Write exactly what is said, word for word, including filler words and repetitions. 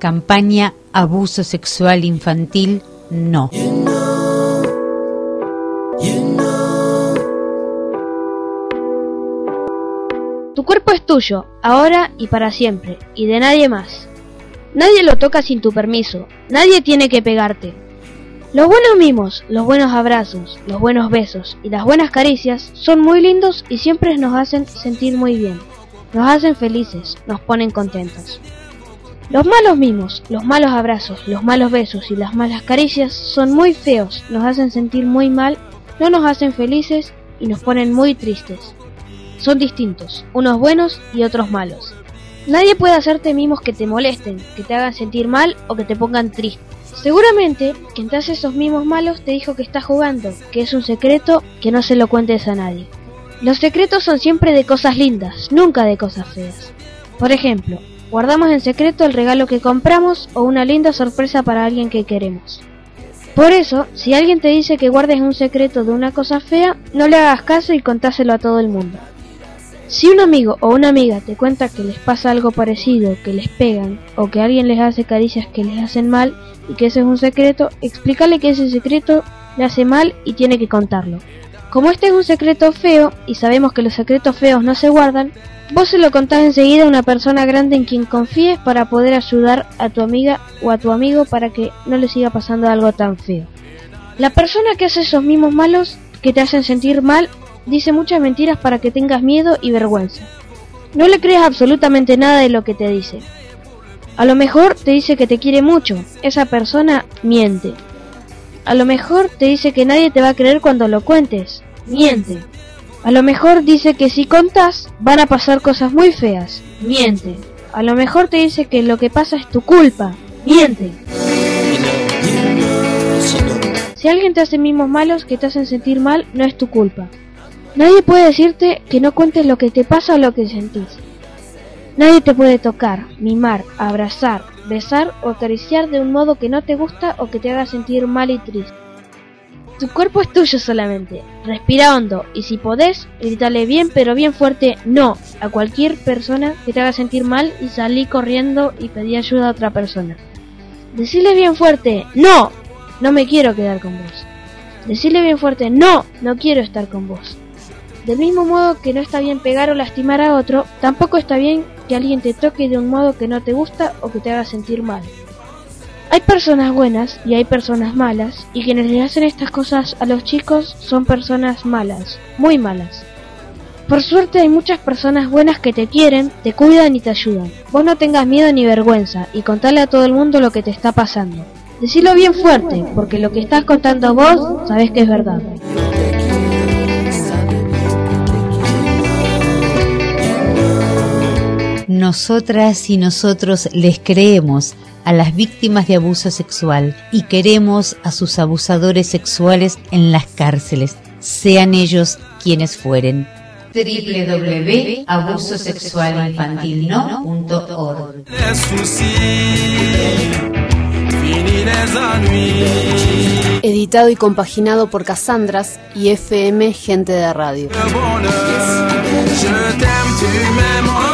Campaña Abuso Sexual Infantil No. You know, you know. Tu cuerpo es tuyo, ahora y para siempre, y de nadie más. Nadie lo toca sin tu permiso, nadie tiene que pegarte. Los buenos mimos, los buenos abrazos, los buenos besos y las buenas caricias son muy lindos y siempre nos hacen sentir muy bien. Nos hacen felices, nos ponen contentos. Los malos mimos, los malos abrazos, los malos besos y las malas caricias son muy feos, nos hacen sentir muy mal, no nos hacen felices y nos ponen muy tristes. Son distintos, unos buenos y otros malos. Nadie puede hacerte mimos que te molesten, que te hagan sentir mal o que te pongan triste. Seguramente, quien te hace esos mimos malos te dijo que estás jugando, que es un secreto, que no se lo cuentes a nadie. Los secretos son siempre de cosas lindas, nunca de cosas feas. Por ejemplo, guardamos en secreto el regalo que compramos o una linda sorpresa para alguien que queremos. Por eso, si alguien te dice que guardes un secreto de una cosa fea, no le hagas caso y contáselo a todo el mundo. Si un amigo o una amiga te cuenta que les pasa algo parecido, que les pegan, o que alguien les hace caricias que les hacen mal, y que ese es un secreto, explícale que ese secreto le hace mal y tiene que contarlo. Como este es un secreto feo, y sabemos que los secretos feos no se guardan, vos se lo contás enseguida a una persona grande en quien confíes para poder ayudar a tu amiga o a tu amigo para que no le siga pasando algo tan feo. La persona que hace esos mimos malos, que te hacen sentir mal, dice muchas mentiras para que tengas miedo y vergüenza. No le creas absolutamente nada de lo que te dice. A lo mejor te dice que te quiere mucho, esa persona miente. A lo mejor te dice que nadie te va a creer cuando lo cuentes, miente. A lo mejor dice que si contás van a pasar cosas muy feas, miente. A lo mejor te dice que lo que pasa es tu culpa, miente. Si alguien te hace mimos malos que te hacen sentir mal, no es tu culpa. Nadie puede decirte que no cuentes lo que te pasa o lo que sentís. Nadie te puede tocar, mimar, abrazar, besar o acariciar de un modo que no te gusta o que te haga sentir mal y triste. Tu cuerpo es tuyo solamente. Respira hondo y si podés, grítale bien pero bien fuerte no a cualquier persona que te haga sentir mal y salí corriendo y pedí ayuda a otra persona. Decile bien fuerte no, no me quiero quedar con vos. Decile bien fuerte no, no quiero estar con vos. Del mismo modo que no está bien pegar o lastimar a otro, tampoco está bien que alguien te toque de un modo que no te gusta o que te haga sentir mal. Hay personas buenas y hay personas malas, y quienes le hacen estas cosas a los chicos son personas malas, muy malas. Por suerte hay muchas personas buenas que te quieren, te cuidan y te ayudan. Vos no tengas miedo ni vergüenza y contale a todo el mundo lo que te está pasando. Decilo bien fuerte, porque lo que estás contando vos sabés que es verdad. Nosotras y nosotros les creemos a las víctimas de abuso sexual y queremos a sus abusadores sexuales en las cárceles, sean ellos quienes fueren. doble u doble u doble u punto abuso sexual infantil no punto org. Editado y compaginado por Cassandras y F M Gente de Radio.